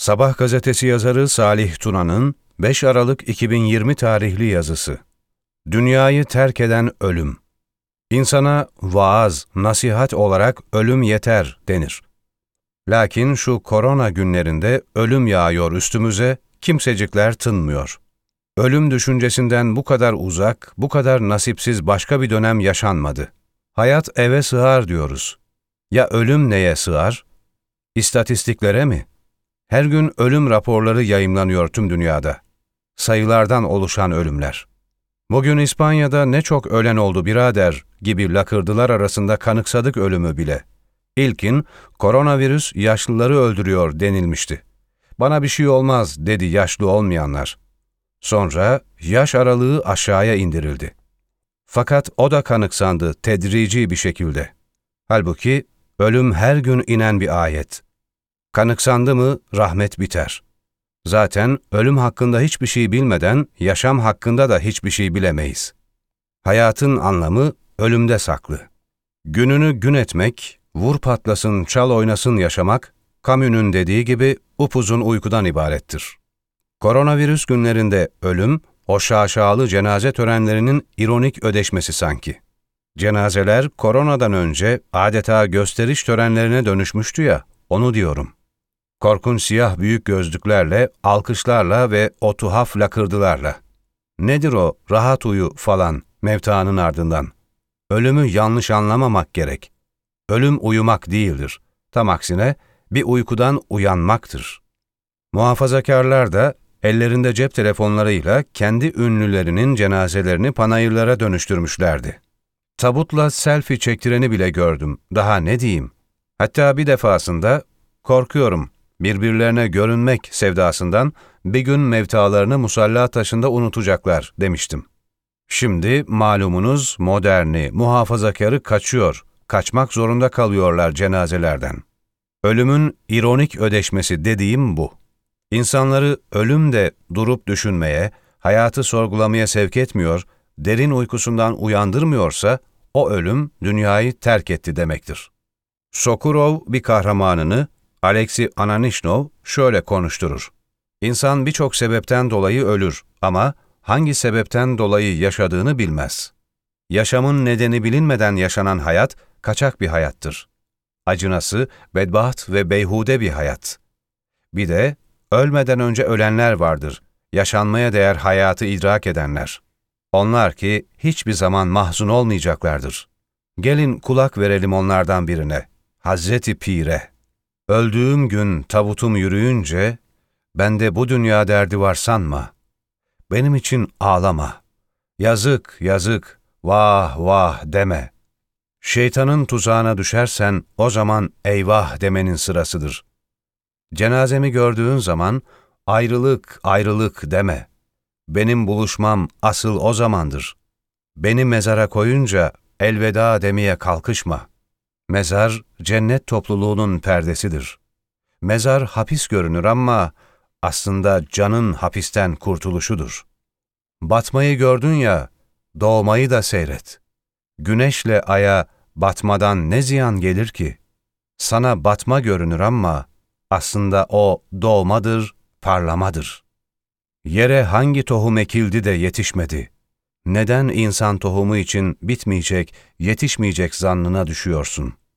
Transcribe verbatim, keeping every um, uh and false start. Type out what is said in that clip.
Sabah gazetesi yazarı Salih Tuna'nın beş Aralık iki bin yirmi tarihli yazısı. Dünyayı terk eden ölüm. İnsana vaaz, nasihat olarak ölüm yeter denir. Lakin şu korona günlerinde ölüm yağıyor üstümüze, kimsecikler tınmıyor. Ölüm düşüncesinden bu kadar uzak, bu kadar nasipsiz başka bir dönem yaşanmadı. Hayat eve sığar diyoruz. Ya ölüm neye sığar? İstatistiklere mi? Her gün ölüm raporları yayımlanıyor tüm dünyada. Sayılardan oluşan ölümler. Bugün İspanya'da ne çok ölen oldu birader gibi lakırdılar arasında kanıksadık ölümü bile. İlkin, koronavirüs yaşlıları öldürüyor denilmişti. Bana bir şey olmaz dedi yaşlı olmayanlar. Sonra yaş aralığı aşağıya indirildi. Fakat o da kanıksandı tedrici bir şekilde. Halbuki ölüm her gün inen bir ayet. Kanıksandı mı rahmet biter. Zaten ölüm hakkında hiçbir şey bilmeden yaşam hakkında da hiçbir şey bilemeyiz. Hayatın anlamı ölümde saklı. Gününü gün etmek, vur patlasın, çal oynasın yaşamak, Camus'un dediği gibi upuzun uykudan ibarettir. Koronavirüs günlerinde ölüm, o şaşalı cenaze törenlerinin ironik ödeşmesi sanki. Cenazeler koronadan önce adeta gösteriş törenlerine dönüşmüştü ya, onu diyorum. Korkunç siyah büyük gözlüklerle, alkışlarla ve o tuhaf lakırdılarla. Nedir o rahat uyu falan mevtaanın ardından? Ölümü yanlış anlamamak gerek. Ölüm uyumak değildir. Tam aksine bir uykudan uyanmaktır. Muhafazakarlar da ellerinde cep telefonlarıyla kendi ünlülerinin cenazelerini panayırlara dönüştürmüşlerdi. Tabutla selfie çektireni bile gördüm. Daha ne diyeyim? Hatta bir defasında korkuyorum birbirlerine görünmek sevdasından bir gün mevtalarını musalla taşında unutacaklar demiştim. Şimdi malumunuz moderni, muhafazakarı kaçıyor, kaçmak zorunda kalıyorlar cenazelerden. Ölümün ironik ödeşmesi dediğim bu. İnsanları ölüm de durup düşünmeye, hayatı sorgulamaya sevk etmiyor, derin uykusundan uyandırmıyorsa, o ölüm dünyayı terk etti demektir. Sokurov bir kahramanını, Alexey Ananishnov şöyle konuşturur. İnsan birçok sebepten dolayı ölür ama hangi sebepten dolayı yaşadığını bilmez. Yaşamın nedeni bilinmeden yaşanan hayat, kaçak bir hayattır. Acınası, bedbaht ve beyhude bir hayat. Bir de, ölmeden önce ölenler vardır, yaşanmaya değer hayatı idrak edenler. Onlar ki hiçbir zaman mahzun olmayacaklardır. Gelin kulak verelim onlardan birine, Hazreti Pir'e. Öldüğüm gün tabutum yürüyünce, bende bu dünya derdi var sanma. Benim için ağlama. Yazık, yazık, vah vah deme. Şeytanın tuzağına düşersen o zaman eyvah demenin sırasıdır. Cenazemi gördüğün zaman ayrılık, ayrılık deme. Benim buluşmam asıl o zamandır. Beni mezara koyunca elveda demeye kalkışma. Mezar, cennet topluluğunun perdesidir. Mezar hapis görünür ama aslında canın hapisten kurtuluşudur. Batmayı gördün ya, doğmayı da seyret. Güneşle aya batmadan ne ziyan gelir ki? Sana batma görünür ama aslında o doğmadır, parlamadır. Yere hangi tohum ekildi de yetişmedi? Neden insan tohumu için bitmeyecek, yetişmeyecek zannına düşüyorsun?